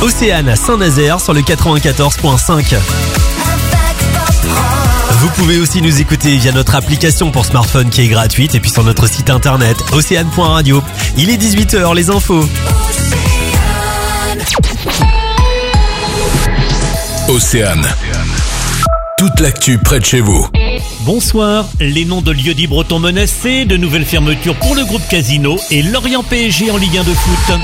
Océane à Saint-Nazaire sur le 94.5. Vous pouvez aussi nous écouter via notre application pour smartphone qui est gratuite et puis sur notre site internet océane.radio. Il est 18h, les infos. Océane. Toute l'actu près de chez vous. Bonsoir, les noms de lieux-dits bretons menacés, de nouvelles fermetures pour le groupe Casino et Lorient PSG en Ligue 1 de foot.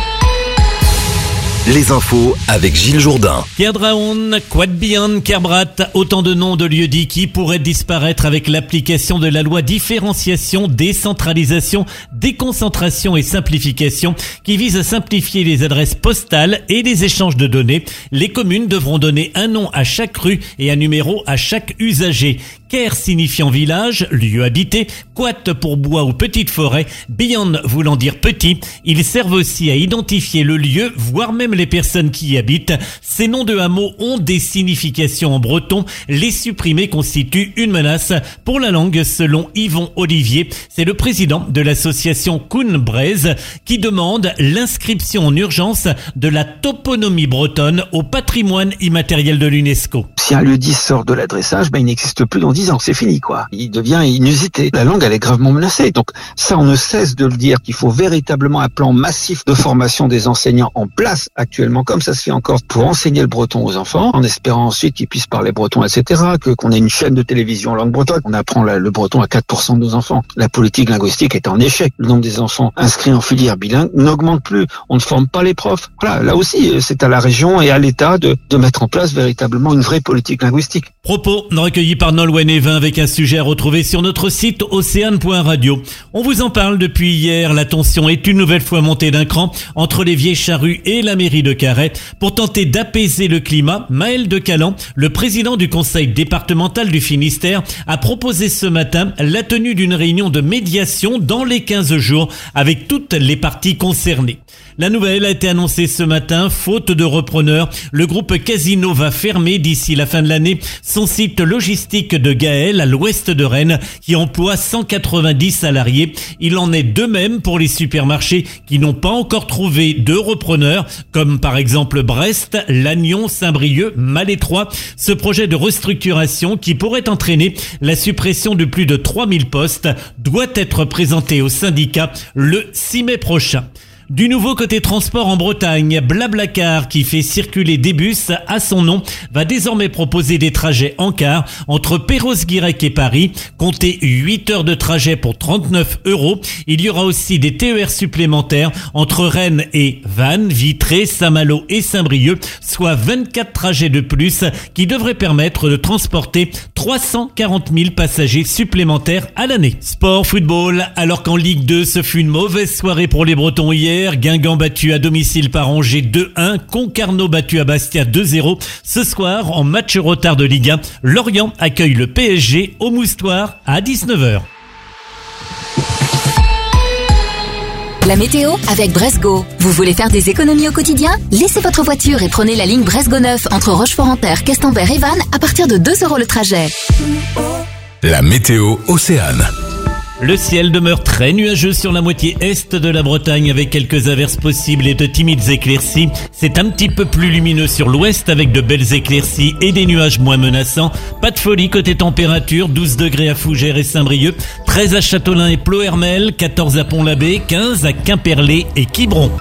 Les infos avec Gilles Jourdain. Kerdraon, Quadbian, Kerbrat, autant de noms de lieux-dits qui pourraient disparaître avec l'application de la loi différenciation, décentralisation, déconcentration et simplification qui vise à simplifier les adresses postales et les échanges de données. Les communes devront donner un nom à chaque rue et un numéro à chaque usager. Ker signifiant village, lieu habité, Quat pour bois ou petite forêt, Bian voulant dire petit. Ils servent aussi à identifier le lieu, voire même les personnes qui y habitent. Ces noms de hameaux ont des significations en breton. Les supprimer constitue une menace pour la langue selon Yvon Olivier. C'est le président de l'association Koun-Braise qui demande l'inscription en urgence de la toponymie bretonne au patrimoine immatériel de l'UNESCO. Si un lieu-dit sort de l'adressage, il n'existe plus dans 10 ans, c'est fini quoi. Il devient inusité. La langue, elle est gravement menacée. Donc ça, on ne cesse de le dire qu'il faut véritablement un plan massif de formation des enseignants en place actuellement, comme ça se fait encore pour enseigner le breton aux enfants, en espérant ensuite qu'ils puissent parler breton, etc. Qu'on ait une chaîne de télévision en langue bretonne. On apprend le breton à 4% de nos enfants. La politique linguistique est en échec. Le nombre des enfants inscrits en filière bilingue n'augmente plus. On ne forme pas les profs. Voilà, là aussi, c'est à la région et à l'État de mettre en place véritablement une vraie politique linguistique. Propos recueillis par Nolwenn Evin avec un sujet à retrouver sur notre site océane.radio. On vous en parle depuis hier. La tension est une nouvelle fois montée d'un cran entre les Vieilles Charrues et la mairie de Carhaix. Pour tenter d'apaiser le climat, Maël de Calan, le président du conseil départemental du Finistère, a proposé ce matin la tenue d'une réunion de médiation dans les 15 jours avec toutes les parties concernées. La nouvelle a été annoncée ce matin. Faute de repreneur, le groupe Casino va fermer d'ici la fin de l'année son site logistique de Gaël à l'ouest de Rennes qui emploie 190 salariés. Il en est de même pour les supermarchés qui n'ont pas encore trouvé de repreneur comme par exemple Brest, Lannion, Saint-Brieuc, Malétroit. Ce projet de restructuration qui pourrait entraîner la suppression de plus de 3000 postes doit être présenté au syndicat le 6 mai prochain. Du nouveau côté transport en Bretagne, Blablacar, qui fait circuler des bus à son nom, va désormais proposer des trajets en car entre Perros-Guirec et Paris. Comptez 8 heures de trajet pour 39 €. Il y aura aussi des TER supplémentaires entre Rennes et Vannes, Vitré, Saint-Malo et Saint-Brieuc, soit 24 trajets de plus qui devraient permettre de transporter 340 000 passagers supplémentaires à l'année. Sport, football, alors qu'en Ligue 2, ce fut une mauvaise soirée pour les Bretons hier. Guingamp battu à domicile par Angers 2-1, Concarneau battu à Bastia 2-0. Ce soir, en match retard de Ligue 1, Lorient accueille le PSG au Moustoir à 19h. La météo avec Bresgo. Vous voulez faire des économies au quotidien? Laissez votre voiture et prenez la ligne Bresgo 9 entre Rochefort-en-Terre, Questembert et Vannes à partir de 2 € le trajet. La météo Océane. Le ciel demeure très nuageux sur la moitié est de la Bretagne avec quelques averses possibles et de timides éclaircies. C'est un petit peu plus lumineux sur l'ouest avec de belles éclaircies et des nuages moins menaçants. Pas de folie côté température, 12 degrés à Fougères et Saint-Brieuc, 13 à Châteaulin et Plohermel, 14 à Pont-l'Abbé, 15 à Quimperlé et Quiberon.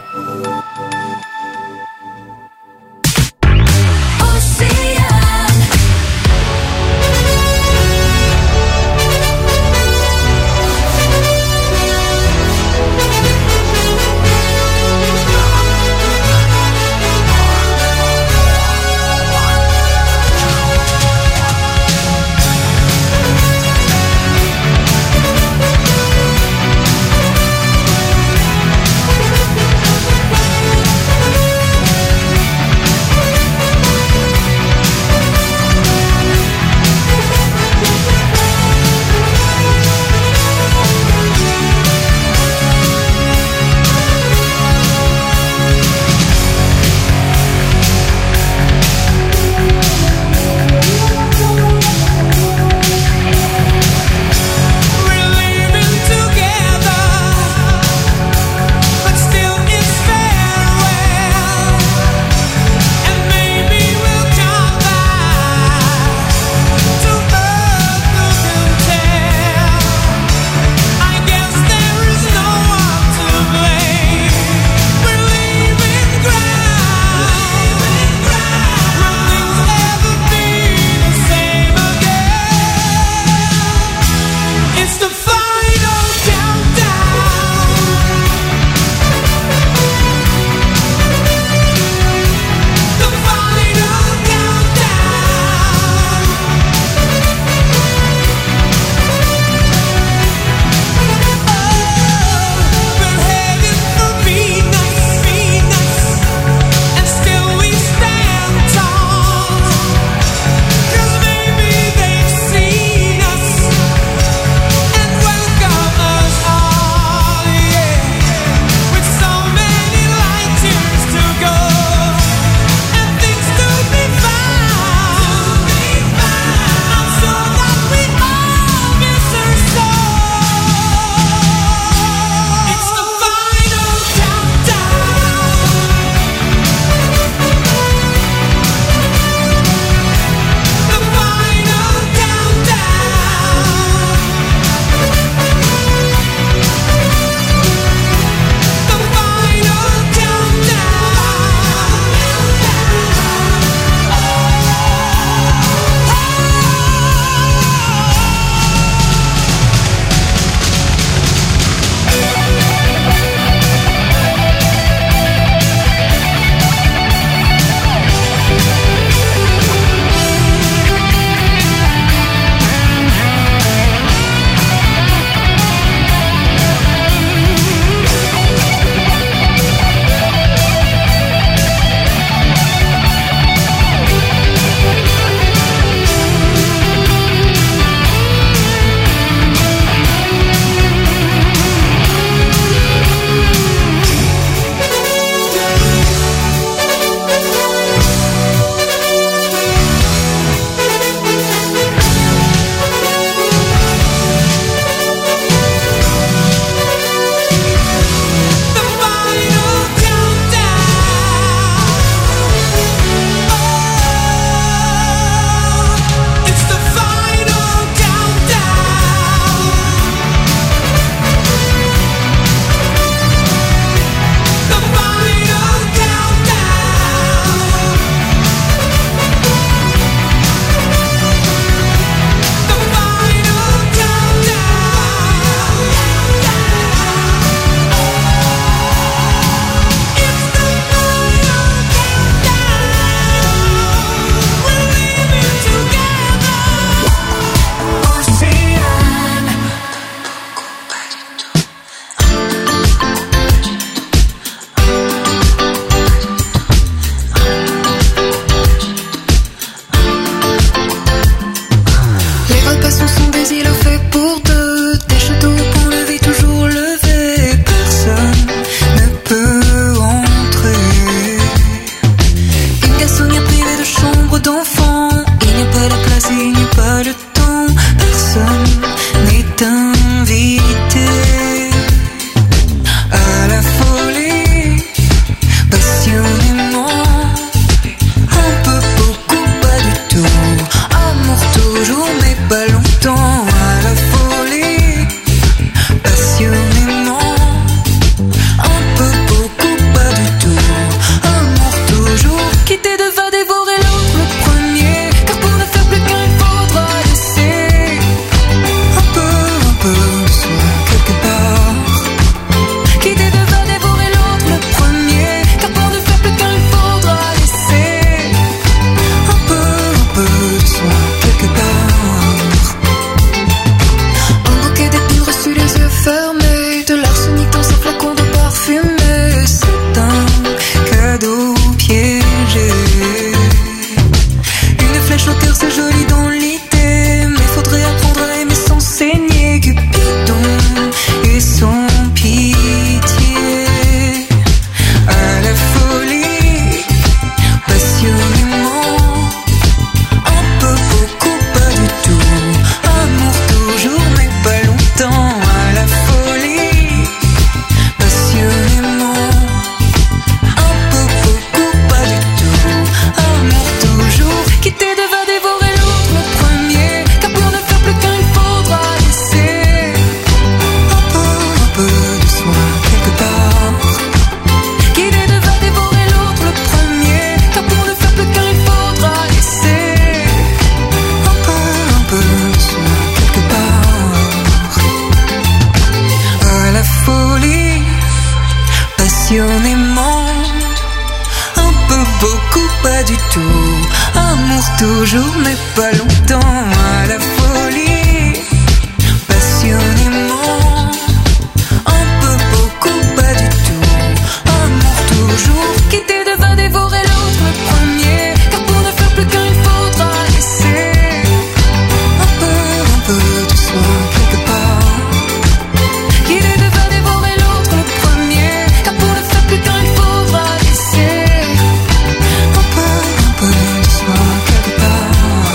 passionnément. Un peu, beaucoup, pas du tout. Amour toujours, mais pas longtemps. À la folie, passionnément. Un peu, beaucoup, pas du tout. Amour toujours, quitter devant dévorer l'autre le premier. Car pour ne faire plus qu'un, il faudra laisser un peu de soi quelque part. Quitter devant dévorer l'autre le premier. Car pour ne faire plus qu'un, il faudra laisser un peu de soi quelque part.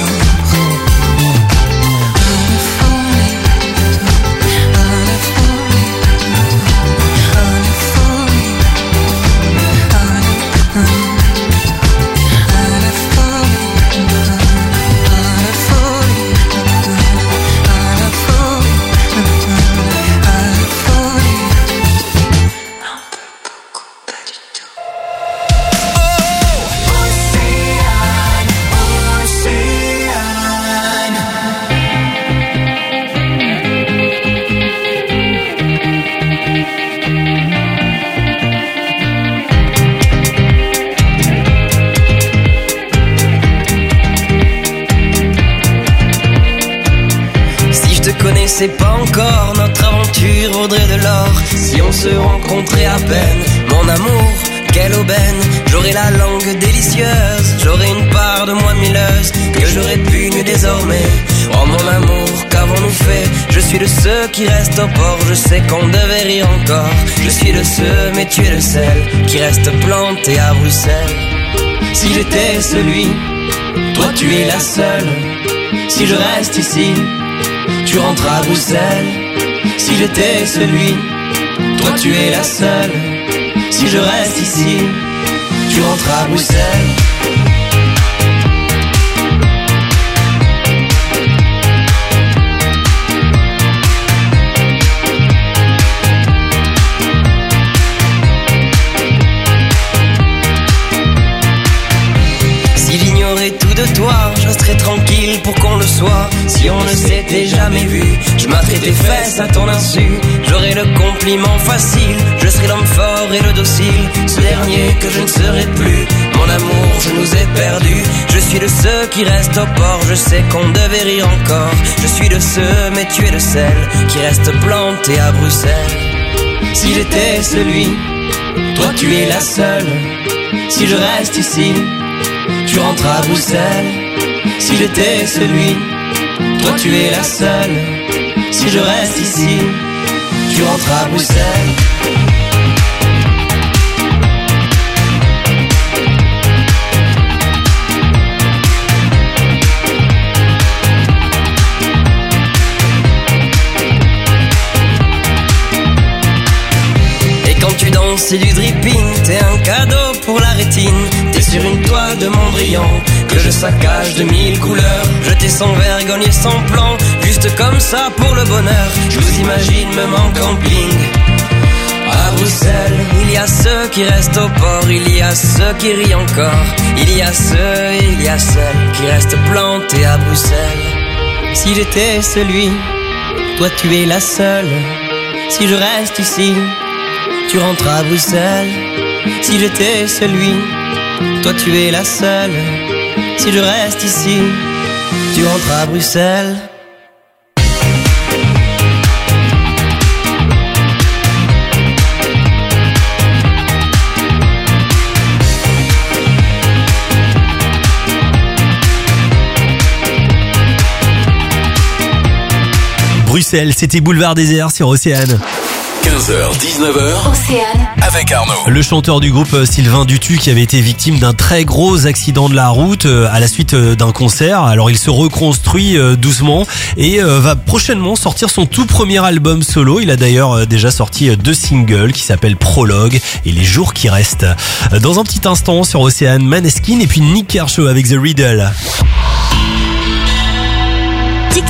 C'est pas encore, notre aventure vaudrait de l'or si on se rencontrait à peine. Mon amour, quelle aubaine, j'aurais la langue délicieuse, j'aurais une part de moi mielleuse que j'aurais pu nu désormais. Oh mon amour, qu'avons-nous fait? Je suis de ceux qui restent au port, je sais qu'on devait rire encore. Je suis de ceux, mais tu es le seul qui reste planté à Bruxelles. Si j'étais celui, toi tu es la seule. Si je reste ici, tu rentres à Bruxelles. Si j'étais celui, toi tu es la seule. Si je reste ici, tu rentres à Bruxelles. S'il ignorait tout de toi, je serais tranquille pour qu'on le soit. Si on ne s'était jamais vu, je m'atterais tes fesses à ton insu. J'aurais le compliment facile, je serais l'homme fort et le docile. Ce dernier que je ne serai plus. Mon amour, je nous ai perdus. Je suis de ceux qui restent au port, je sais qu'on devait rire encore. Je suis de ceux, mais tu es de celles qui restent plantées à Bruxelles. Si j'étais celui, toi tu es la seule. Si je reste ici, tu rentres à Bruxelles. Si j'étais celui, toi tu es la seule. Si je reste ici, tu rentres à Bruxelles. Tu danses, c'est du dripping, t'es un cadeau pour la rétine. T'es sur une toile de Montbriand que je saccage de 1000 couleurs. Je t'ai sans vergogne et sans plan, juste comme ça pour le bonheur. Je vous imagine même en camping à Bruxelles. Il y a ceux qui restent au port, il y a ceux qui rient encore. Il y a ceux et il y a celles qui restent plantés à Bruxelles. Si j'étais celui, toi tu es la seule. Si je reste ici, tu rentres à Bruxelles. Si j'étais celui, toi tu es la seule. Si je reste ici, tu rentres à Bruxelles. Bruxelles, c'était Boulevard Désert sur Océane. 15h, 19h, Océane avec Arnaud. Le chanteur du groupe Sylvain Dutu qui avait été victime d'un très gros accident de la route à la suite d'un concert. Alors il se reconstruit doucement et va prochainement sortir son tout premier album solo. Il a d'ailleurs déjà sorti 2 singles qui s'appellent Prologue et Les jours qui restent. Dans un petit instant sur Océane, Maneskin et puis Nick Kershaw avec The Riddle. TikTok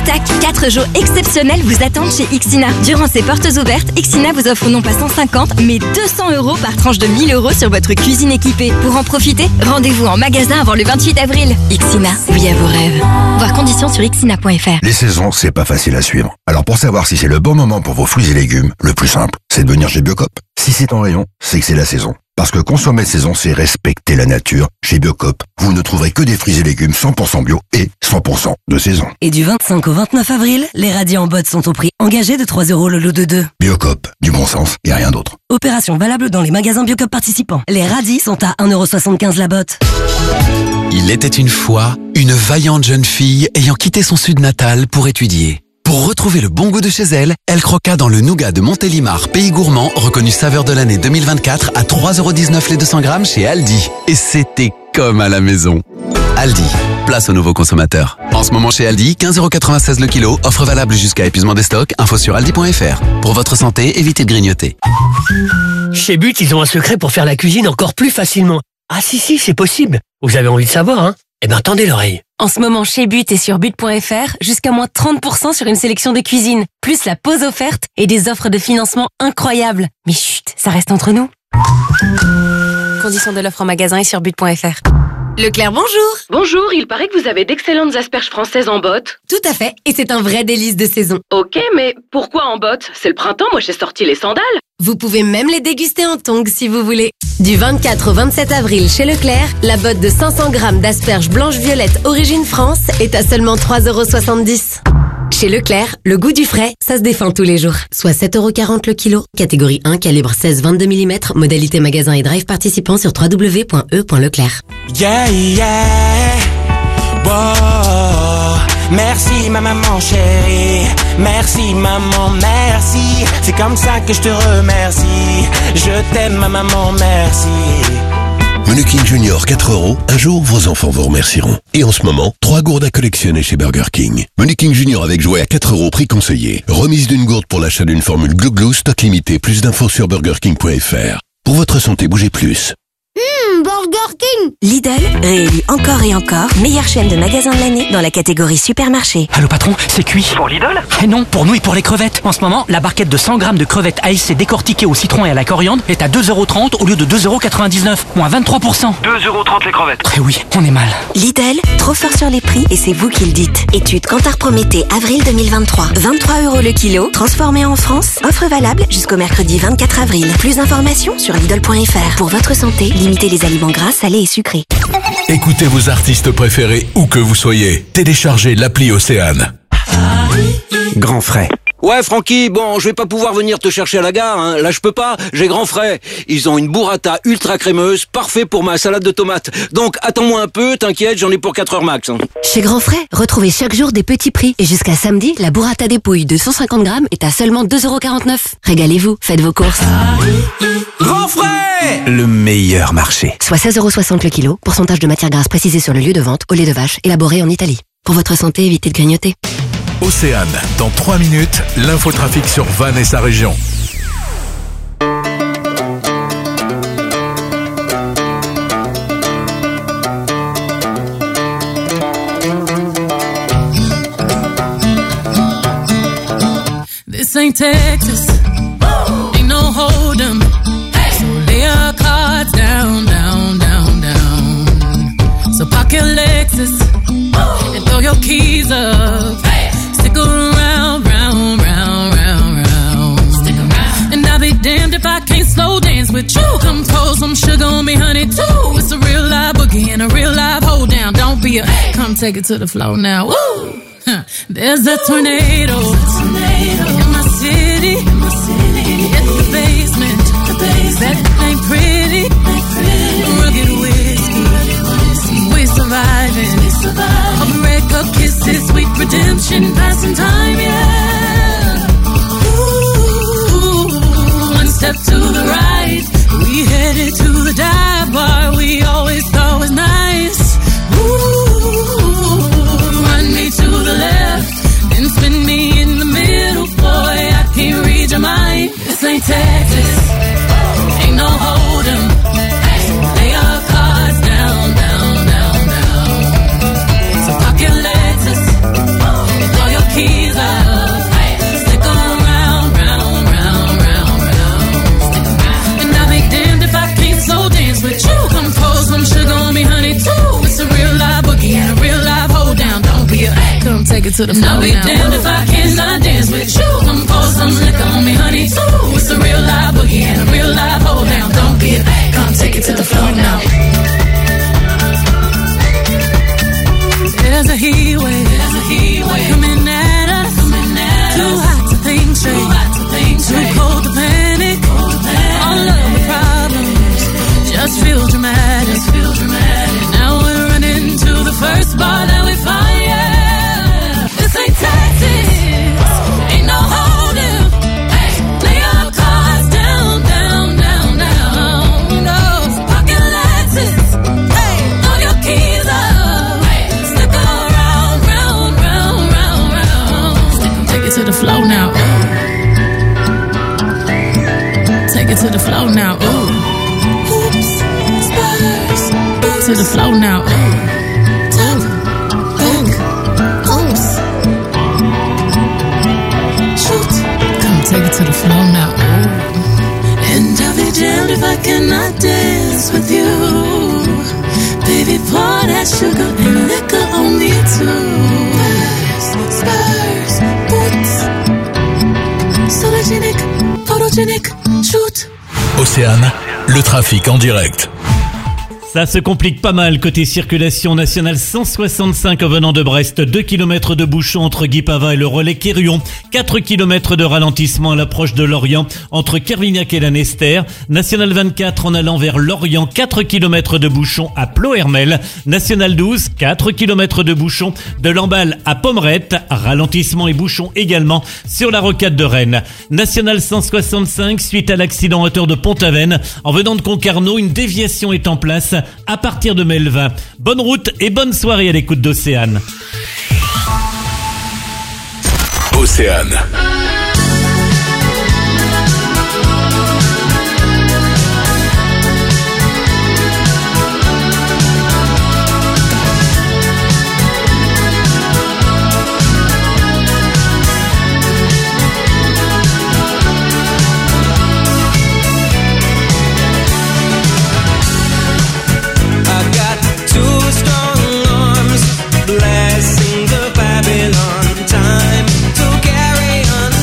spectacle. 4 jours exceptionnels vous attendent chez Ixina. Durant ces portes ouvertes, Ixina vous offre non pas 150, mais 200 € par tranche de 1 000 € sur votre cuisine équipée. Pour en profiter, rendez-vous en magasin avant le 28 avril. Ixina, oui à vos rêves. Voir conditions sur ixina.fr. Les saisons, c'est pas facile à suivre. Alors pour savoir si c'est le bon moment pour vos fruits et légumes, le plus simple, c'est de venir chez Biocop. Si c'est en rayon, c'est que c'est la saison. Parce que consommer de saison, c'est respecter la nature. Chez Biocop, vous ne trouverez que des fruits et légumes 100% bio et 100% de saison. Et du 25 au 29 avril, les radis en botte sont au prix engagé de 3 € le lot de 2. Biocop, du bon sens et rien d'autre. Opération valable dans les magasins Biocop participants. Les radis sont à 1,75 € la botte. Il était une fois une vaillante jeune fille ayant quitté son sud natal pour étudier. Pour retrouver le bon goût de chez elle, elle croqua dans le nougat de Montélimar, pays gourmand, reconnu saveur de l'année 2024 à 3,19 € les 200 grammes chez Aldi. Et c'était comme à la maison. Aldi, place aux nouveaux consommateurs. En ce moment chez Aldi, 15,96 € le kilo, offre valable jusqu'à épuisement des stocks, info sur aldi.fr. Pour votre santé, évitez de grignoter. Chez But, ils ont un secret pour faire la cuisine encore plus facilement. Ah si, c'est possible. Vous avez envie de savoir, hein? Eh ben, tendez l'oreille. En ce moment, chez But et sur but.fr, jusqu'à moins 30% sur une sélection de cuisine, plus la pause offerte et des offres de financement incroyables. Mais chut, ça reste entre nous. Conditions de l'offre en magasin et sur but.fr. Leclerc, bonjour. Bonjour, il paraît que vous avez d'excellentes asperges françaises en botte. Tout à fait, et c'est un vrai délice de saison. Ok, mais pourquoi en botte? C'est le printemps, moi j'ai sorti les sandales. Vous pouvez même les déguster en tongs si vous voulez. Du 24 au 27 avril chez Leclerc, la botte de 500 grammes d'asperges blanches-violettes origine France est à seulement 3,70 €. Chez Leclerc, le goût du frais, ça se défend tous les jours. Soit 7,40 € le kilo. Catégorie 1, calibre 16-22 mm. Modalité magasin et drive participant sur www.e.leclerc. Yeah, yeah. Wow. Merci ma maman chérie. Merci maman, merci. C'est comme ça que je te remercie. Je t'aime ma maman, merci. Menu King Junior 4 €, un jour vos enfants vous remercieront. Et en ce moment, 3 gourdes à collectionner chez Burger King. Menu King Junior avec jouet à 4 €, prix conseillé. Remise d'une gourde pour l'achat d'une formule Glou Glou, stock limité. Plus d'infos sur burgerking.fr. Pour votre santé, bougez plus. Burger King. Lidl, réélu encore et encore, meilleure chaîne de magasins de l'année dans la catégorie supermarché. Allô patron, c'est cuit. Pour Lidl? Eh non, pour nous et pour les crevettes. En ce moment, la barquette de 100 grammes de crevettes ASC décortiquées au citron et à la coriandre est à 2,30 € au lieu de 2,99 €, moins 23%. 2,30 € les crevettes. Eh oui, on est mal. Lidl, trop fort sur les prix et c'est vous qui le dites. Étude Kantar Prométhée, avril 2023. 23 € le kilo, transformé en France. Offre valable jusqu'au mercredi 24 avril. Plus d'informations sur Lidl.fr. Pour votre santé, limitez les aliments gras, salés et sucrés. Écoutez vos artistes préférés où que vous soyez. Téléchargez l'appli Océane. Grand frais. Ouais, Francky, bon, je vais pas pouvoir venir te chercher à la gare, hein. Là, je peux pas, j'ai Grand Frais. Ils ont une burrata ultra crémeuse, parfait pour ma salade de tomates. Donc, attends-moi un peu, t'inquiète, j'en ai pour 4 heures max, hein. Chez Grand Frais, retrouvez chaque jour des petits prix. Et jusqu'à samedi, la burrata des pouilles de 150 grammes est à seulement 2,49 €. Régalez-vous, faites vos courses. Grand Frais! Le meilleur marché. Soit 16,60 € le kilo, pourcentage de matière grasse précisé sur le lieu de vente, au lait de vache, élaboré en Italie. Pour votre santé, évitez de grignoter. Océane, dans 3 minutes, l'infotrafic sur Vannes et sa région. This ain't Texas, ain't no hold'em. So lay your cards down, down, down, down. So park your Lexus and throw your keys up. Stick around, round, round, round, round. Stick around. And I'll be damned if I can't slow dance with you. Come throw some sugar on me, honey, too. It's a real live boogie and a real live hold down. Don't be a, come take it to the floor now. Woo! Huh. There's a tornado in my city. In the basement. That ain't pretty. Rugged whiskey. We surviving. A breakup kisses, sweet redemption, passing time, yeah. Ooh, one step to the right, we headed to the dive bar we always thought was nice. Ooh, run me to the left, then spin me in the middle, boy, I can't read your mind. This ain't Texas, ain't no hold'em. Lay your cards down, down, down, down. So pocket Lexus, throw your keys Take it to the floor. I'll be damned if I cannot dance with you. Come pour some liquor on me, honey. Ooh, it's a real live boogie and a real live hold down. Don't get back, come take it to the floor now. There's a heat wave coming at us. Too hot to think straight, too cold to panic. All of the problems just feel dramatic. Now we're running to the first bar that we find. Yeah, this ain't tactics, ain't no holding. Hey, lay your cards down, down, down, down. No pocket lenses. Hey, throw your keys up. Hey, stick around, round, round, round, round. Stick 'em, take it to the flow now. Take it to the flow now. Ooh. Hoops, Spurs. To the flow now. Top, back, oops. Shoot. Come take it to the flow now. And I'll be damned if I cannot dance with you. Baby, pour that sugar and liquor on me too. Spurs, boots. Sologenic, photogenic, shoot. Océane, le trafic en direct. Ça se complique pas mal côté circulation nationale 165 venant de Brest, 2 km de bouchon entre Guipava et le relais Quérion, 4 km de ralentissement à l'approche de Lorient entre Kervignac et Lanester, national 24 en allant vers Lorient, 4 km de bouchon à Plohermel, national 12, 4 km de bouchon de Lamballe à Pommerette, ralentissement et bouchon également sur la rocade de Rennes, national 165 suite à l'accident à hauteur de Pont-Aven, en venant de Concarneau, une déviation est en place à partir de Melvin. Bonne route et bonne soirée à l'écoute d'Océane. Océane. Blessing the Babylon time to carry on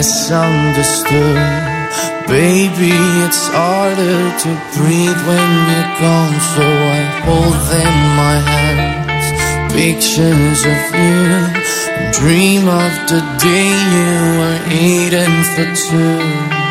misunderstood. Baby, it's harder to breathe when you're gone, so I hold in my hands pictures of you and dream of the day you were eating for two.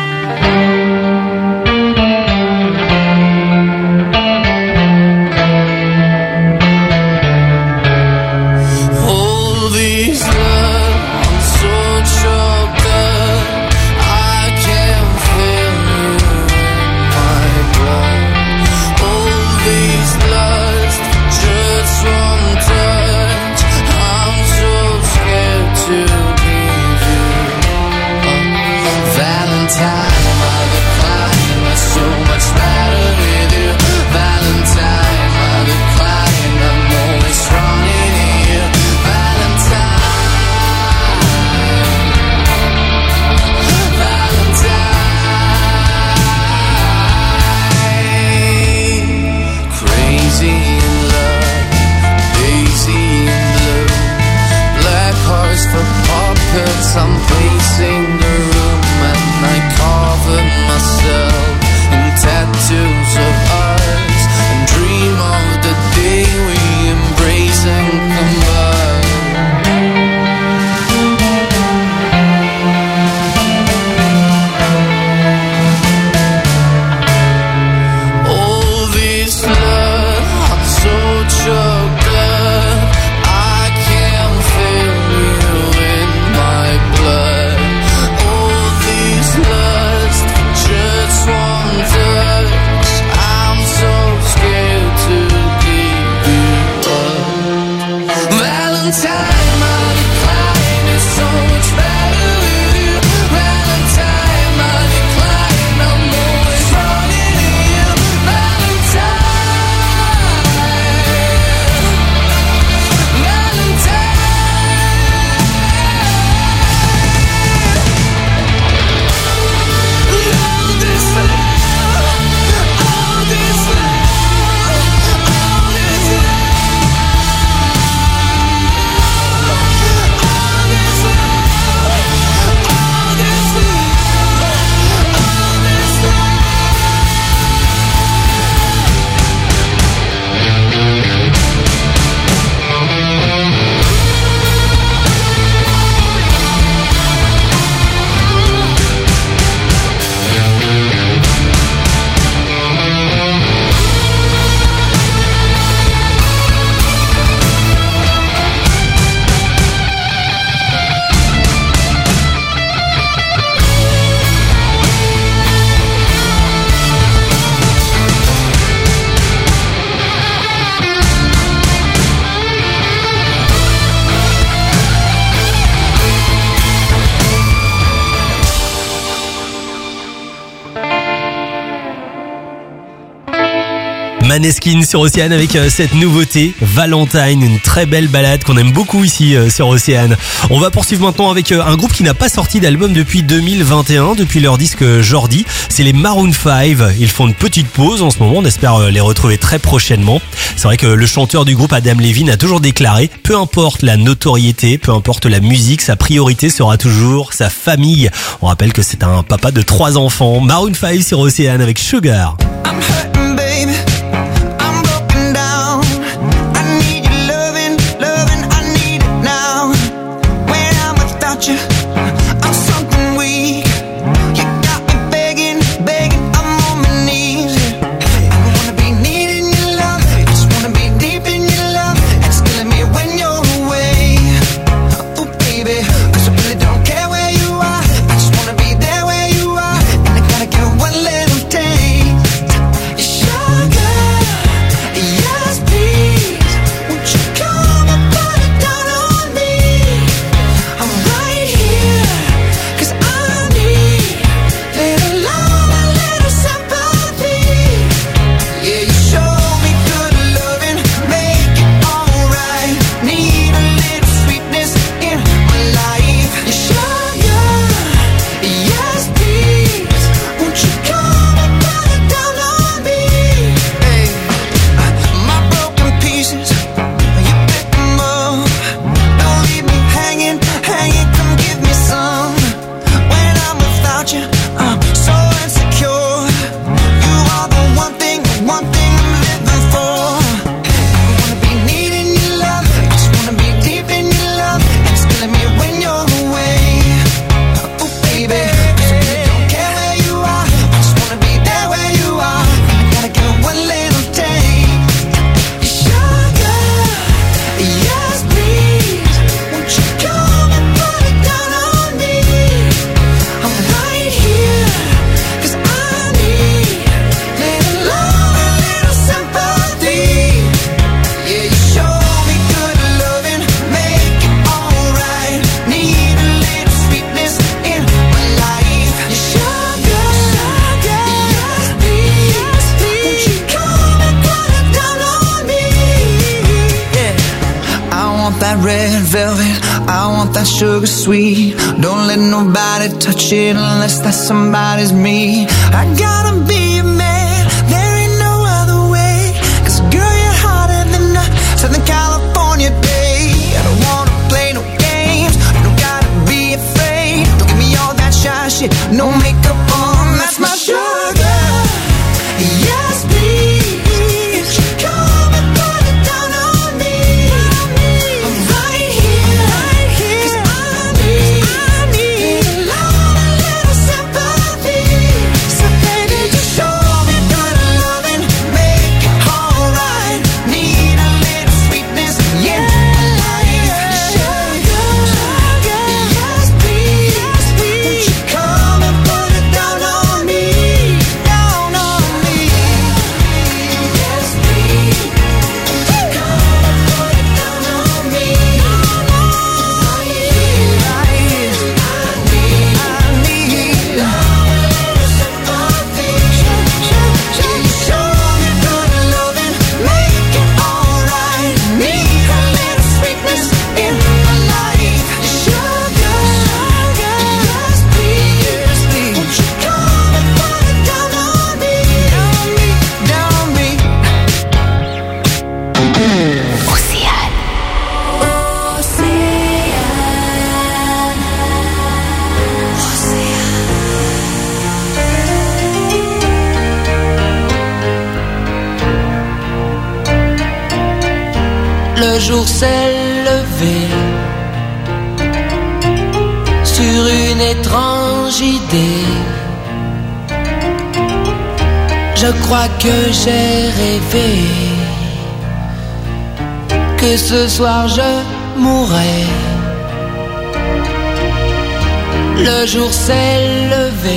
I'm pacing the room and I cover myself in tattoos of ours and dream of the day we embrace and combine. All this love, I'm so choked up, I can't feel you in my blood. All this lust, just one touch, I'm so scared to give you up. Valentine, my decline is so much better with you. Valentine, my decline, I'm always running to you. Maneskin sur Océane avec cette nouveauté Valentine, une très belle balade qu'on aime beaucoup ici sur Océane. On va poursuivre maintenant avec un groupe qui n'a pas sorti d'album depuis 2021, depuis leur disque Jordi. C'est les Maroon 5. Ils font une petite pause en ce moment, on espère les retrouver très prochainement. C'est vrai que le chanteur du groupe Adam Levine a toujours déclaré: peu importe la notoriété, peu importe la musique, sa priorité sera toujours sa famille. On rappelle que c'est un papa de 3 enfants. Maroon 5 sur Océane avec Sugar. I'm something weak. You got me begging, I'm on my knees. I wanna be needing your love, I just wanna be deep in your love. And it's killing me when you're away. Oh baby, 'cause I really don't care where you are, I just wanna be there where you are. And I gotta get one little taste. red velvet, I want that sugar sweet. Don't let nobody touch it unless that somebody's me. I gotta be a man, there ain't no other way. 'Cause girl, you're hotter than a Southern California day. I don't wanna play no games, you don't gotta be afraid. Don't give me all that shy shit, no makeup on, that's my sugar. Yes, please, come and put it down on me. I'm right here, 'cause I need a lot, a little sympathy. So baby, just show me good loving, make it alright. Need a little sweetness, yeah, like sugar, yes please, won't you come and put it down on me, down on me. Yes please, come and put it down on me. Right here, I need a little sympathy. Show me good loving, make it alright. Need a little sweetness in my life. Sugar, yes please, won't you come and put it down on me, down me. Océane. Le jour s'est levé sur une étrange idée. Je crois que j'ai rêvé que ce soir je mourrais. Le jour s'est levé,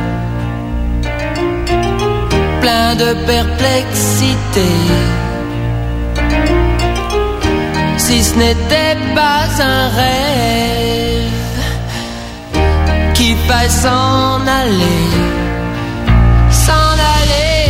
plein de perplexité. Si ce n'était pas un rêve qui faille s'en aller, s'en aller.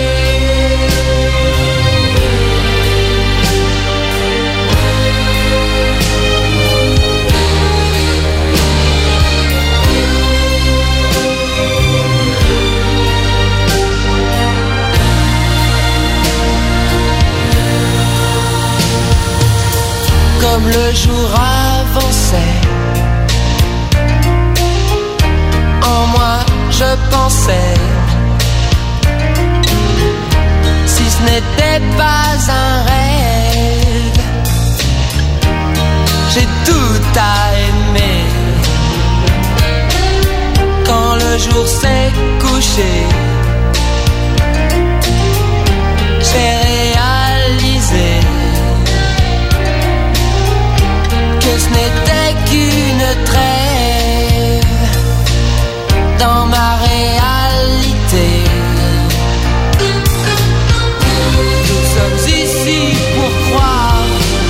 Comme le jour avançait, en moi je pensais, si ce n'était pas un rêve, j'ai tout à aimer. Quand le jour s'est couché, j'ai réalisé que ce n'était qu'une trêve dans ma réalité. Nous sommes ici pour croire,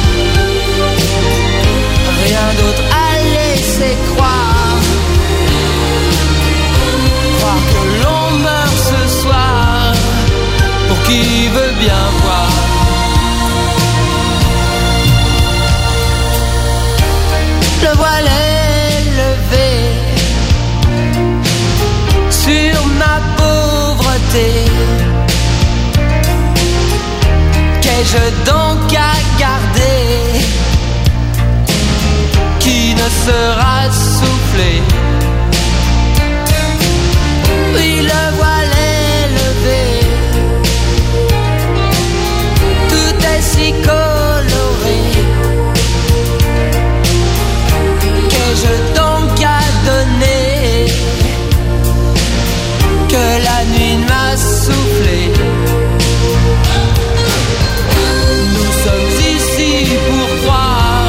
rien d'autre à laisser croire. Croire que l'on meurt ce soir, pour qui veut bien voir. Le voile est levé sur ma pauvreté. Qu'ai-je donc à garder qui ne sera soufflé? Oui, le voile est levé, tout est si coloré. Qu'ai-je donc à donner que la nuit m'a soufflé? Nous sommes ici pour croire,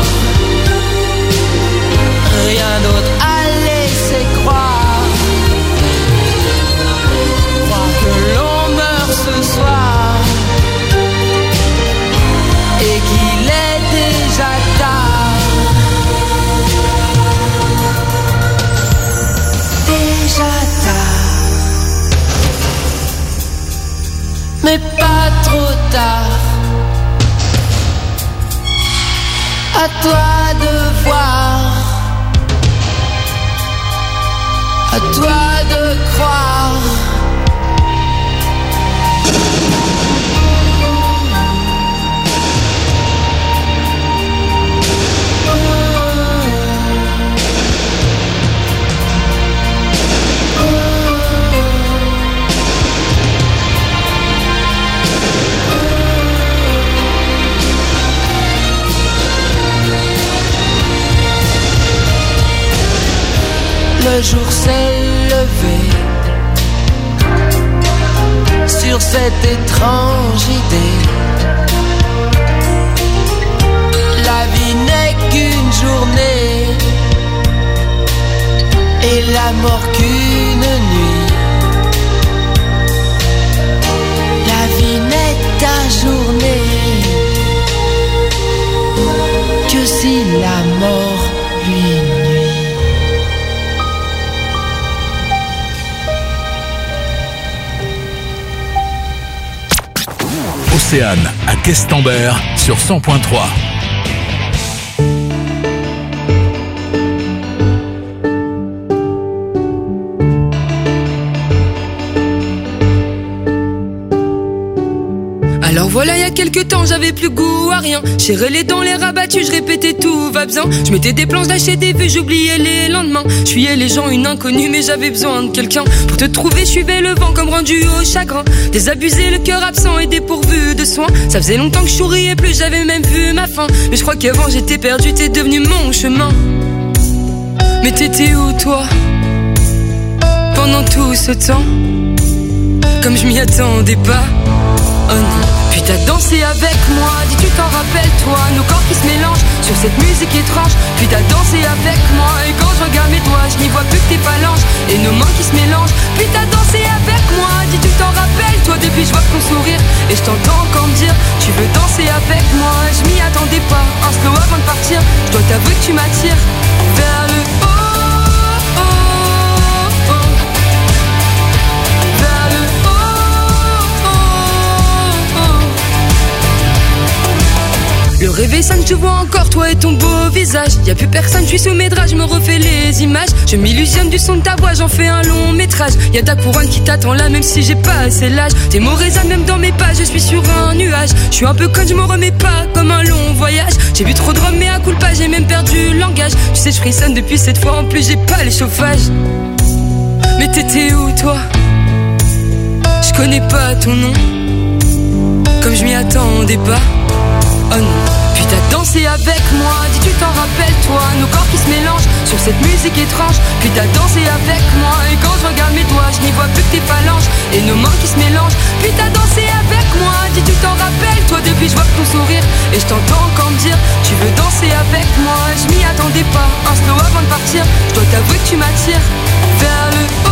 rien d'autre à laisser croire. Croire que l'on meurt ce soir et qu'il est déjà tard. Déjà tard, mais pas trop tard. À toi de voir, à toi de croire. Le jour s'est levé sur cette étrange idée. La vie n'est qu'une journée et la mort qu'une nuit. La vie n'est ta journée que si la mort lui nuit. Océane à Questembert sur 100.3. Alors voilà, il y a quelques temps, j'avais plus goût à rien. Serré les dents, les rabattus, je répétais tout va bien. Je mettais des planches, lâchais des vues, j'oubliais les lendemains. Je fuyais les gens, une inconnue, mais j'avais besoin de quelqu'un. Pour te trouver, je suivais le vent comme rendu au chagrin. Désabusé, le cœur absent et dépourvu de soins. Ça faisait longtemps que je souriais plus, j'avais même vu ma fin. Mais je crois qu'avant j'étais perdu, t'es devenu mon chemin. Mais t'étais où toi pendant tout ce temps? Comme je m'y attendais pas. Oh non. Puis t'as dansé avec moi, dis tu t'en rappelles toi. Nos corps qui se mélangent sur cette musique étrange. Puis t'as dansé avec moi, et quand je regarde mes doigts, je n'y vois plus que tes phalanges et nos mains qui se mélangent. Puis t'as dansé avec moi, dis tu t'en rappelles toi. Depuis je vois ton sourire et je t'entends encore me dire tu veux danser avec moi. Je m'y attendais pas, un slow avant de partir. Je dois t'avouer que tu m'attires vers le haut. Le réveil sonne, je vois encore toi et ton beau visage. Y'a plus personne, je suis sous mes draps, je me refais les images. Je m'illusionne du son de ta voix, j'en fais un long métrage. Y'a ta couronne qui t'attend là, même si j'ai pas assez l'âge. Tes mots résonnent même dans mes pas, je suis sur un nuage. Je suis un peu con, je me remets pas comme un long voyage. J'ai bu trop de rhum, mais à coup de pas, j'ai même perdu le langage. Tu sais, je frissonne depuis cette fois, en plus j'ai pas les chauffages. Mais t'étais où toi? Je connais pas ton nom, comme je m'y attendais pas. Oh non. Puis t'as dansé avec moi, dis tu t'en rappelles toi. Nos corps qui se mélangent sur cette musique étrange. Puis t'as dansé avec moi, et quand je regarde mes doigts, je n'y vois plus que tes phalanges et nos mains qui se mélangent. Puis t'as dansé avec moi, dis tu t'en rappelles toi. Depuis je vois ton sourire et je t'entends encore me dire tu veux danser avec moi. Je m'y attendais pas, un slow avant de partir. Je dois t'avouer que tu m'attires vers le haut.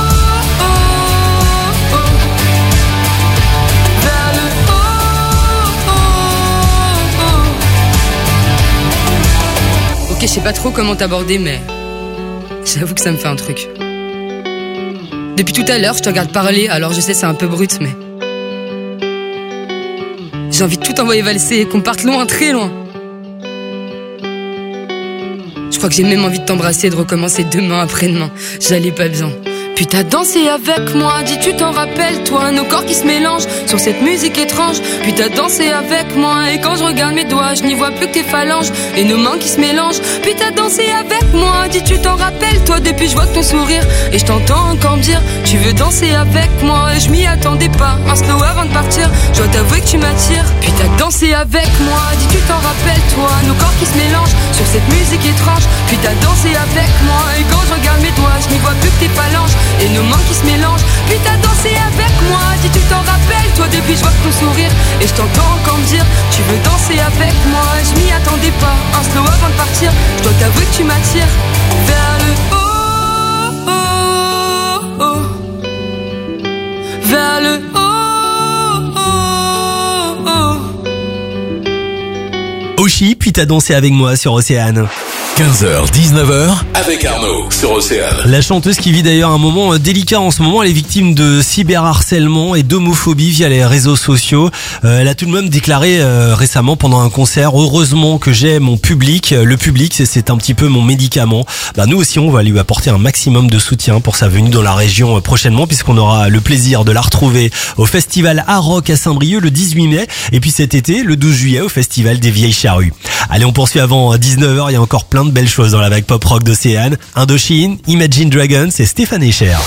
Ok, je sais pas trop comment t'aborder, mais j'avoue que ça me fait un truc. Depuis tout à l'heure, je te regarde parler, alors je sais c'est un peu brut, mais j'ai envie de tout envoyer valser et qu'on parte loin, très loin. Je crois que j'ai même envie de t'embrasser et de recommencer demain, après-demain. J'allais pas bien. Puis t'as dansé avec moi, dis tu t'en rappelles toi. Nos corps qui se mélangent sur cette musique étrange. Puis t'as dansé avec moi, et quand je regarde mes doigts, je n'y vois plus que tes phalanges et nos mains qui se mélangent. Puis t'as dansé avec moi, dis tu t'en rappelles toi. Depuis je vois ton sourire et je t'entends encore me dire tu veux danser avec moi. Et je m'y attendais pas, un slow avant de partir. Je dois t'avouer que tu m'attires. Puis t'as dansé avec moi, dis tu t'en rappelles toi. Nos corps qui se mélangent sur cette musique étrange. Puis t'as dansé avec moi, et quand je regarde mes doigts, je n'y vois plus que tes phalanges et nos mains qui se mélangent. Puis t'as dansé avec moi, dis tu t'en rappelles toi. Depuis je vois ton sourire et je t'entends encore me dire tu veux danser avec moi. Je m'y attendais pas, un slow avant de partir. Je dois t'avouer que tu m'attires vers le haut, oh, oh. Vers le haut, oh, oh. Oshi, puis t'as dansé avec moi sur Océane. 15h, 19h, avec Arnaud sur Océane. La chanteuse qui vit d'ailleurs un moment délicat en ce moment, elle est victime de cyberharcèlement et d'homophobie via les réseaux sociaux. Elle a tout de même déclaré récemment pendant un concert: heureusement que j'ai mon public. Le public, c'est un petit peu mon médicament. Nous aussi, on va lui apporter un maximum de soutien pour sa venue dans la région prochainement, puisqu'on aura le plaisir de la retrouver au festival Aroc à Saint-Brieuc le 18 mai. Et puis cet été, le 12 juillet, au festival des Vieilles Charrues. Allez, on poursuit avant 19h. Il y a encore plein de belles choses dans la vague pop rock d'Océane. Indochine, Imagine Dragons et Stéphane Echer.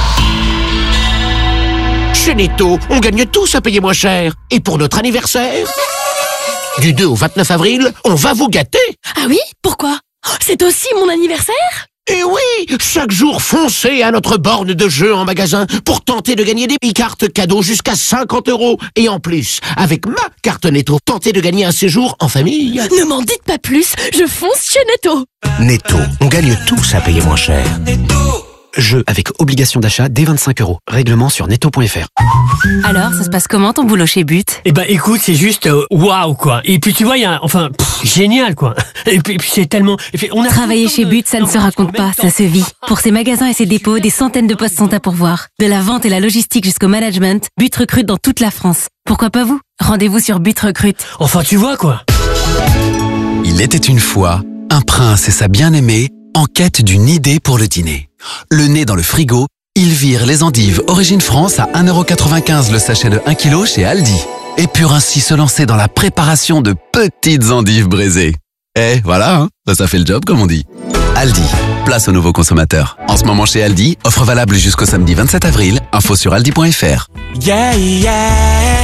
Chez Netto, on gagne tous à payer moins cher. Et pour notre anniversaire, du 2 au 29 avril, on va vous gâter. Ah oui? Pourquoi? C'est aussi mon anniversaire? Et oui, chaque jour, foncez à notre borne de jeu en magasin pour tenter de gagner des cartes cadeaux jusqu'à 50 €. Et en plus, avec ma carte Netto, tentez de gagner un séjour en famille. Ne m'en dites pas plus, je fonce chez Netto. Netto, on gagne tous à payer moins cher. Jeu avec obligation d'achat dès 25 €. Règlement sur netto.fr. Alors, ça se passe comment ton boulot chez But? Eh ben écoute, c'est juste waouh quoi. Et puis tu vois, il y a génial quoi. Et puis c'est tellement... Et puis, on a Travailler chez But, ça ne se raconte pas, ça se vit. Pour ses magasins et ses dépôts, des centaines de postes sont à pourvoir. De la vente et la logistique jusqu'au management, But recrute dans toute la France. Pourquoi pas vous? Rendez-vous sur But Recrute. Enfin tu vois quoi. Il était une fois un prince et sa bien-aimée en quête d'une idée pour le dîner. Le nez dans le frigo, ils virent les endives Origine France à 1,95 € le sachet de 1 kg chez Aldi. Et purent ainsi se lancer dans la préparation de petites endives braisées. Et voilà, ça fait le job comme on dit. Aldi, place aux nouveaux consommateurs. En ce moment chez Aldi, offre valable jusqu'au samedi 27 avril, info sur aldi.fr. Yeah, yeah.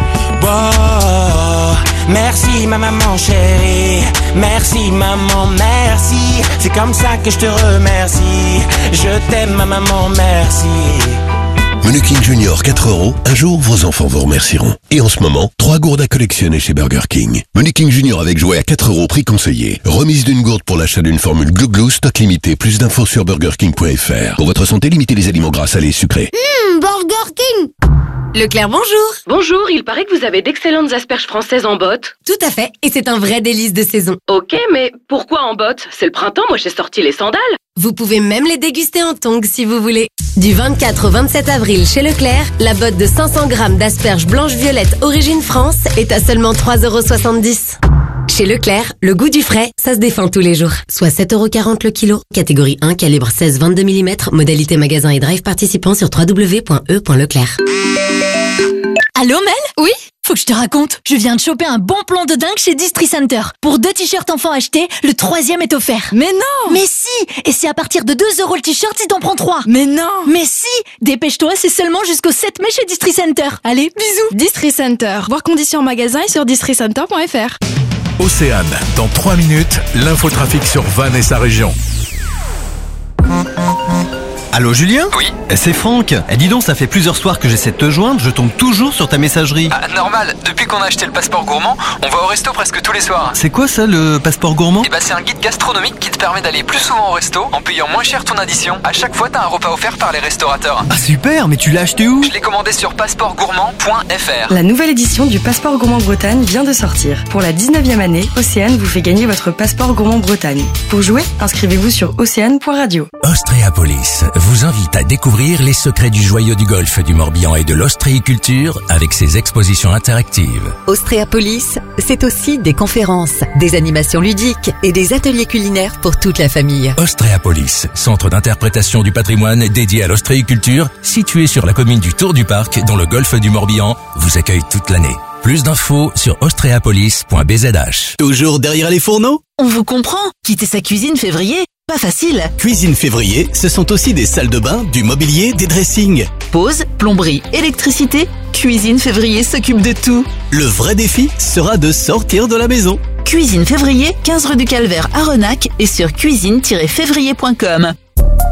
Wow. Merci ma maman chérie. Merci maman, merci. C'est comme ça que je te remercie. Je t'aime ma maman, merci. Menu King Junior 4 €. Un jour, vos enfants vous remercieront. Et en ce moment, 3 gourdes à collectionner chez Burger King. Menu King Junior avec jouet à 4 € prix conseillé. Remise d'une gourde pour l'achat d'une formule Glou Glou, stock limité. Plus d'infos sur burgerking.fr. Pour votre santé, limitez les aliments gras, salés et sucrés. Burger King. Leclerc, bonjour. Bonjour, il paraît que vous avez d'excellentes asperges françaises en botte. Tout à fait, et c'est un vrai délice de saison. Ok, mais pourquoi en botte? C'est le printemps, moi j'ai sorti les sandales. Vous pouvez même les déguster en tongs si vous voulez. Du 24 au 27 avril chez Leclerc, la botte de 500 grammes d'asperges blanches-violettes Origine France est à seulement 3,70 €. Chez Leclerc, le goût du frais, ça se défend tous les jours. Soit 7,40 € le kilo. Catégorie 1, calibre 16-22 mm. Modalité magasin et drive participant sur www.e.leclerc. Allô Mel? Oui? Faut que je te raconte, je viens de choper un bon plan de dingue chez Distri Center. Pour 2 t-shirts enfants achetés, le 3e est offert. Mais non! Mais si! Et c'est à partir de 2 € le t-shirt si t'en prends 3. Mais non! Mais si! Dépêche-toi, c'est seulement jusqu'au 7 mai chez Distri Center. Allez, bisous! Distri Center. Voir conditions en magasin et sur districenter.fr. Océane, dans 3 minutes, l'infotrafic sur Vannes et sa région. Allô Julien? Oui. C'est Franck. Dis donc, ça fait plusieurs soirs que j'essaie de te joindre, je tombe toujours sur ta messagerie. Ah, normal, depuis qu'on a acheté le passeport gourmand, on va au resto presque tous les soirs. C'est quoi ça, le passeport gourmand? C'est un guide gastronomique qui te permet d'aller plus souvent au resto en payant moins cher ton addition. À chaque fois, t'as un repas offert par les restaurateurs. Ah super, mais tu l'as acheté où? Je l'ai commandé sur passeportgourmand.fr. La nouvelle édition du Passeport Gourmand Bretagne vient de sortir. Pour la 19e année, Océane vous fait gagner votre Passeport Gourmand Bretagne. Pour jouer, inscrivez-vous sur océane.radio. Ostréapolis vous invite à découvrir les secrets du joyau du golfe du Morbihan et de l'ostréiculture avec ses expositions interactives. Ostréapolis, c'est aussi des conférences, des animations ludiques et des ateliers culinaires pour toute la famille. Ostréapolis, centre d'interprétation du patrimoine dédié à l'ostréiculture, situé sur la commune du Tour du Parc dans le golfe du Morbihan, vous accueille toute l'année. Plus d'infos sur ostréapolis.bzh. Toujours derrière les fourneaux? On vous comprend. Quitter sa cuisine février, pas facile. Cuisine février, ce sont aussi des salles de bain, du mobilier, des dressings. Pause, plomberie, électricité, Cuisine février s'occupe de tout. Le vrai défi sera de sortir de la maison. Cuisine février, 15 rue du Calvaire à Renac et sur cuisine-février.com.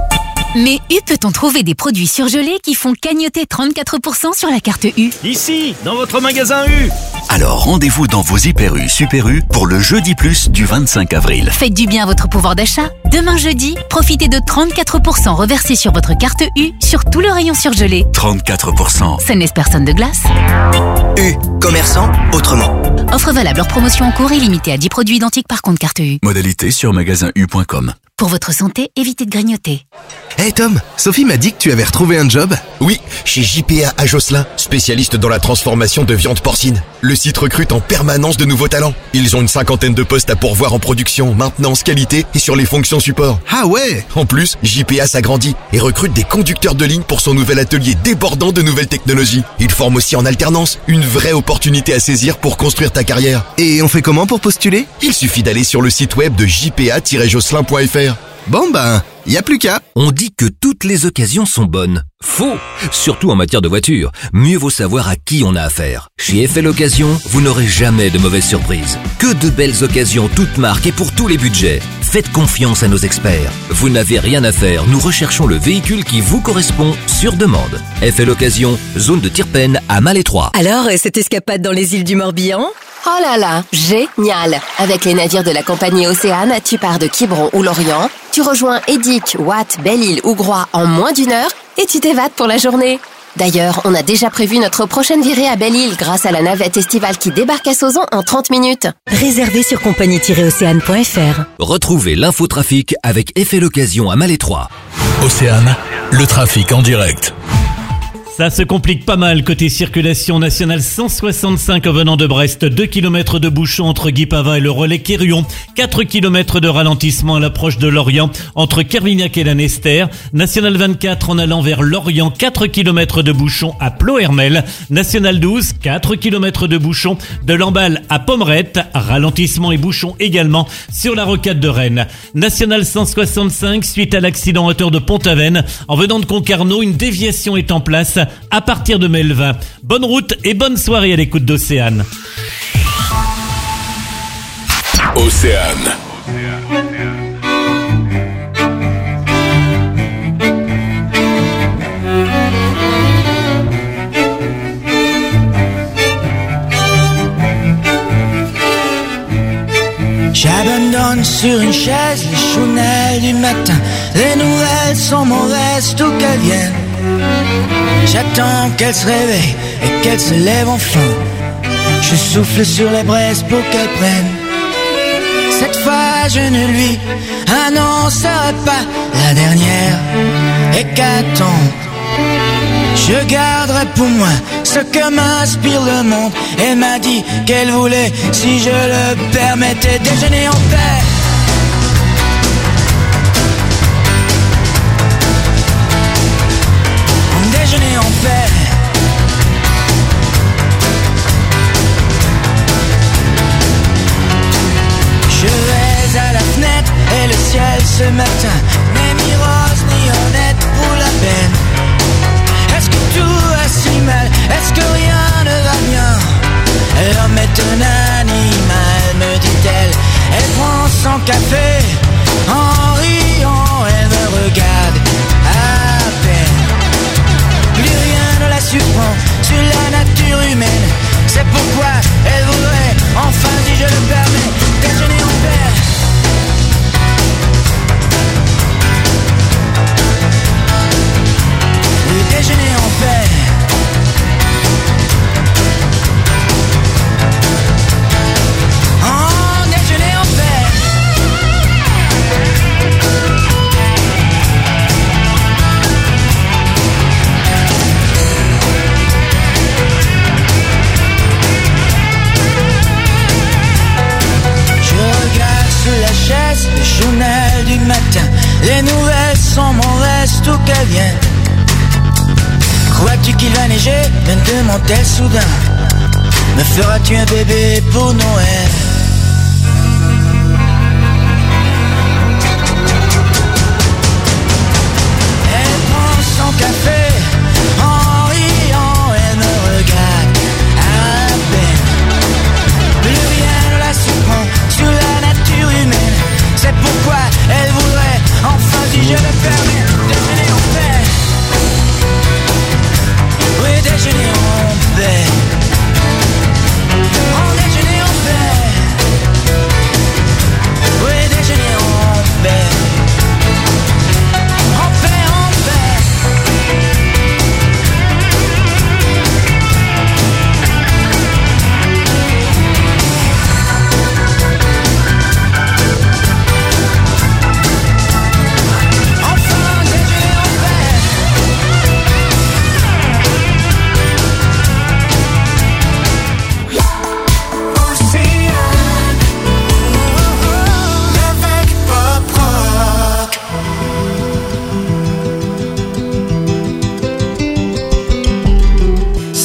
Mais U peut-on trouver des produits surgelés qui font cagnotter 34% sur la carte U? Ici, dans votre magasin U. Alors rendez-vous dans vos Hyper U, Super U pour le Jeudi Plus du 25 avril. Faites du bien à votre pouvoir d'achat. Demain jeudi, profitez de 34% reversés sur votre carte U sur tout le rayon surgelé. 34%. Ça n'est personne de glace. U, commerçant autrement. Offre valable hors promotion en cours et limitée à 10 produits identiques par compte carte U. Modalité sur magasin-u.com. Pour votre santé, évitez de grignoter. Hey Tom, Sophie m'a dit que tu avais retrouvé un job. Oui, chez JPA à Josselin, spécialiste dans la transformation de viande porcine. Le site recrute en permanence de nouveaux talents. Ils ont une 50aine de postes à pourvoir en production, maintenance, qualité et sur les fonctions support. Ah ouais. En plus, JPA s'agrandit et recrute des conducteurs de ligne pour son nouvel atelier débordant de nouvelles technologies. Il forme aussi en alternance, une vraie opportunité à saisir pour construire ta carrière. Et on fait comment pour postuler? Il suffit d'aller sur le site web de jpa-josselin.fr. Bon ben, y a plus qu'à. On dit que toutes les occasions sont bonnes. Faux! Surtout en matière de voiture. Mieux vaut savoir à qui on a affaire. Chez FL Occasion, vous n'aurez jamais de mauvaises surprises. Que de belles occasions toutes marques et pour tous les budgets. Faites confiance à nos experts. Vous n'avez rien à faire, nous recherchons le véhicule qui vous correspond sur demande. FL Occasion, zone de Tirpennes à Malétroit. Alors, cette escapade dans les îles du Morbihan? Oh là là, génial! Avec les navires de la compagnie Océane, tu pars de Quiberon ou Lorient, tu rejoins Édic, Watt, Belle-Île ou Groix en moins d'1 heure et tu t'évades pour la journée. D'ailleurs, on a déjà prévu notre prochaine virée à Belle-Île grâce à la navette estivale qui débarque à Sauzon en 30 minutes. Réservé sur compagnie-océane.fr. Retrouvez l'infotrafic avec FL Occasion à Malétroit. Océane, le trafic en direct. Ça se complique pas mal côté circulation nationale 165 venant de Brest, 2 km de bouchon entre Guipavin et le relais Quéruon, 4 km de ralentissement à l'approche de Lorient entre Kervignac et Lanester, national 24 en allant vers Lorient, 4 km de bouchon à Plohermel, national 12, 4 km de bouchon de Lamballe à Pommerette, ralentissement et bouchon également sur la rocade de Rennes, national 165 suite à l'accident à hauteur de Pont-Aven, en venant de Concarneau, une déviation est en place à partir de Melvin. Bonne route et bonne soirée à l'écoute d'Océane. Océane. J'abandonne sur une chaise les chounelles du matin. Les nouvelles sont mauvaises d'où qu'elles viennent. J'attends qu'elle se réveille et qu'elle se lève enfin. Je souffle sur les braises pour qu'elle prenne. Cette fois je ne lui annoncerai pas la dernière. Et qu'attends, je garderai pour moi ce que m'inspire le monde. Elle m'a dit qu'elle voulait, si je le permettais, déjeuner en paix. Déjeuner en paix. Je vais à la fenêtre et le ciel ce matin n'est ni rose ni honnête pour la peine. Est-ce que tout va si mal? Est-ce que rien ne va bien? L'homme est un animal, me dit-elle. Elle prend son café en riant, elle me regarde à peine. Plus rien ne la surprend sur la nature humaine. C'est pourquoi elle voudrait, enfin si je le permets, déjeuner en paix. Le déjeuner en paix. En déjeuner en paix. La chaise, le journal du matin. Les nouvelles sont mauvaises d'où qu'elles viennent. Crois-tu qu'il va neiger? Me demande-t-elle soudain. Me feras-tu un bébé pour Noël? Elle prend son café en riant, elle me regarde à peine. Plus rien ne la surprend sur la nature humaine. C'est pourquoi elle voudrait, enfin si je le permets, déjeuner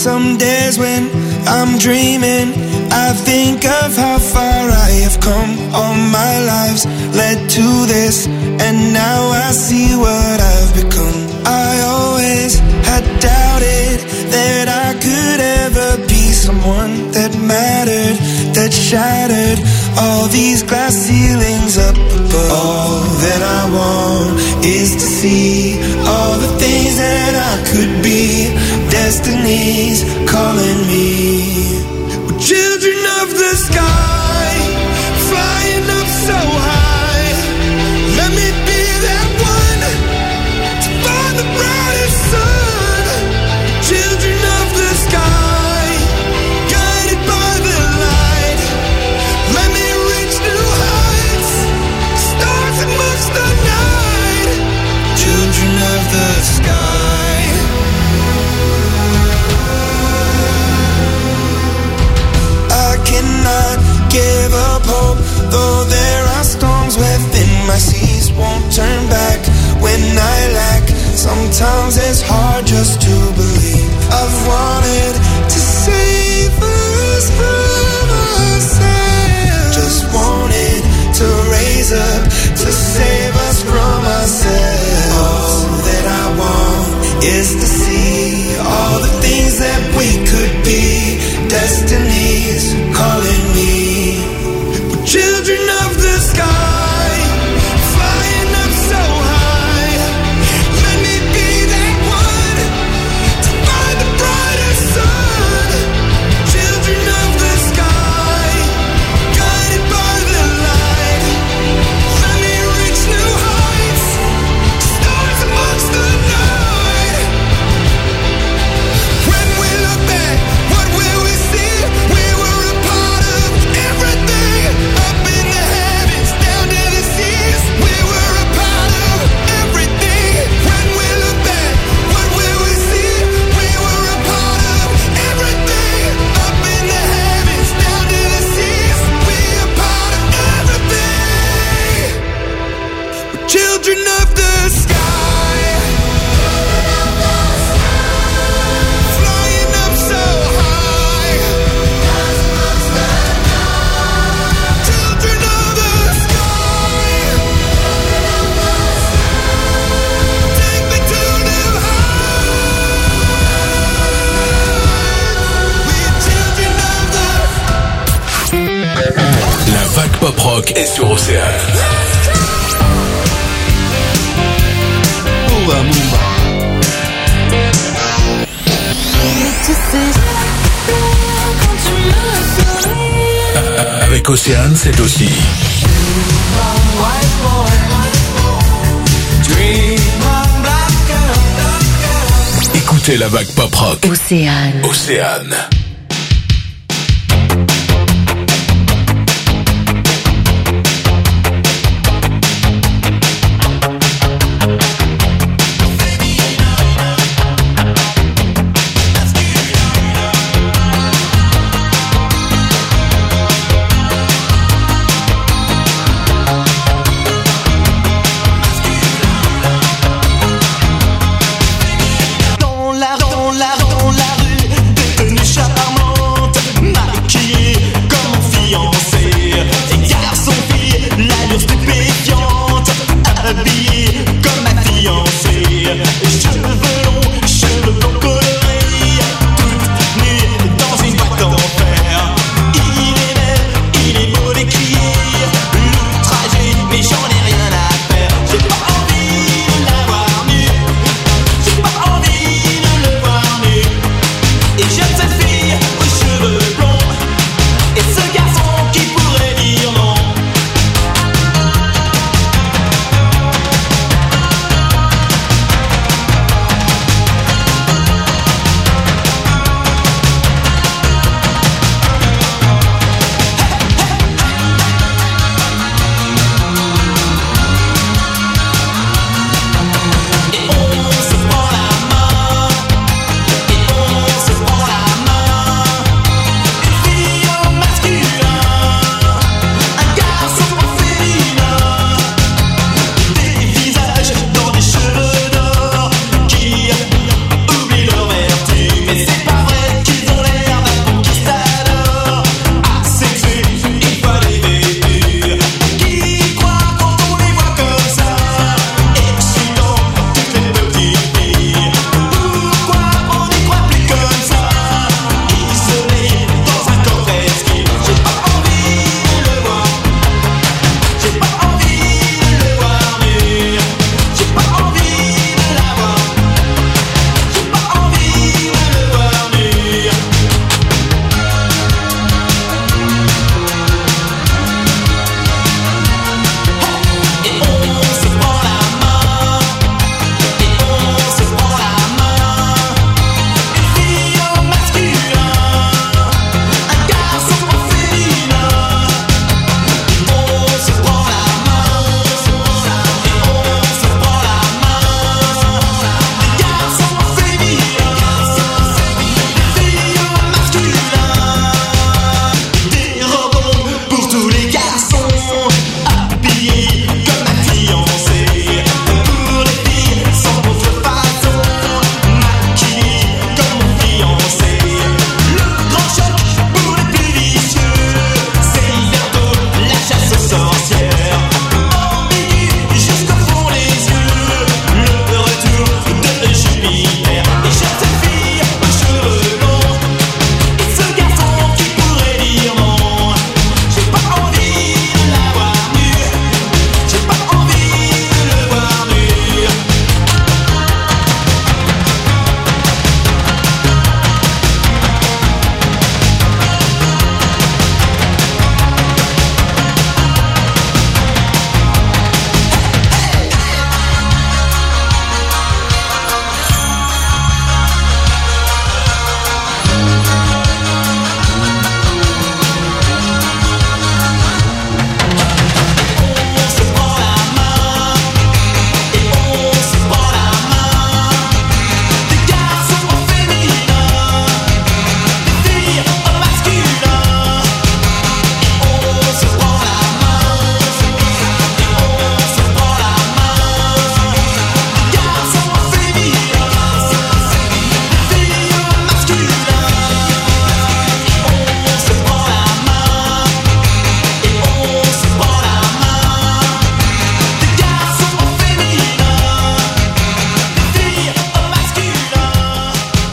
Some days when I'm dreaming, I think of how far I have come. All my lives led to this, and now I see what I've become. I always had doubted that I could ever be someone that mattered, that shattered all these glass ceilings up above. All that I want is to see all the things that I could be. Destiny's calling me. We're children of the sky, flying up so high. Let me be that one to find the brightest sun. Children of the sky, guided by the light. Let me reach new heights, stars amongst the night. Children of the sky. Cannot give up hope, though there are storms within my seas. Won't turn back when I lack. Sometimes it's hard just to believe. I've wanted to save us from ourselves. Just wanted to raise up to save us from ourselves. All that I want is to see all the things that we could be. Destiny's calling me. We're children of the sky, flying up so high. Let me be that one to find the brightest sun. Children of the sky, guided by the light. Let me reach new heights, stars amongst the night. When we look back, what will we see? We were a part of everything, up in the heavens, down to the seas. We were a part of everything. When we look back, what will we see? We were a part of everything, up in the heavens, down to the seas. We are part of everything. We're children of the sky, flying up so high. Children of the sky, take me to new heights. We're children of the. La vague pop rock est sur Océane. Avec Océane, c'est aussi écoutez la vague pop rock. Océane. Océane.